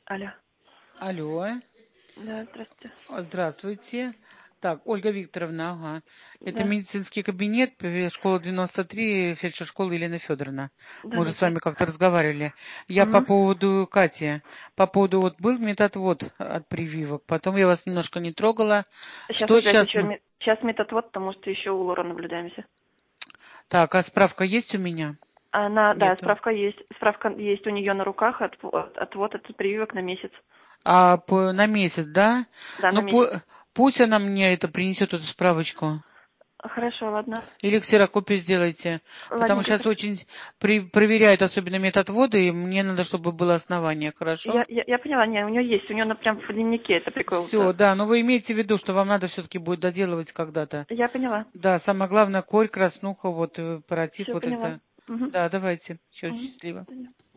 Алло. Алло, Да, здравствуйте. здравствуйте. Так, Ольга Викторовна, ага. Это Да, медицинский кабинет, школа 93, фельдшер-школа Елена Федоровна. да, Мы уже да, с вами здравствуйте. как-то разговаривали. Я по Угу. поводу Кати, по поводу вот был методвод от прививок, потом я вас немножко не трогала. Сейчас Что опять сейчас еще, мы... сейчас метод, потому что еще у Лора наблюдаемся. Так, а справка есть у меня? Да, Нету. справка есть. Справка есть у нее на руках отвод от прививок на месяц. На месяц, да? Да, на Ну, месяц. пусть она мне это принесет, эту справочку. Хорошо, ладно. Или ксерокопию сделайте. Потому Ладненько, что сейчас хорошо. очень проверяют, особенно метод ввода, и мне надо, чтобы было основание, хорошо? Я поняла, не, у нее есть, у нее прям в дневнике это Все, прикол-то. да, но вы имеете в виду, что вам надо все-таки будет доделывать когда-то. Я поняла. Да, самое главное, корь, краснуха, вот, оператив, Все вот поняла. это. Угу. Да, давайте. Все, Угу. счастливо.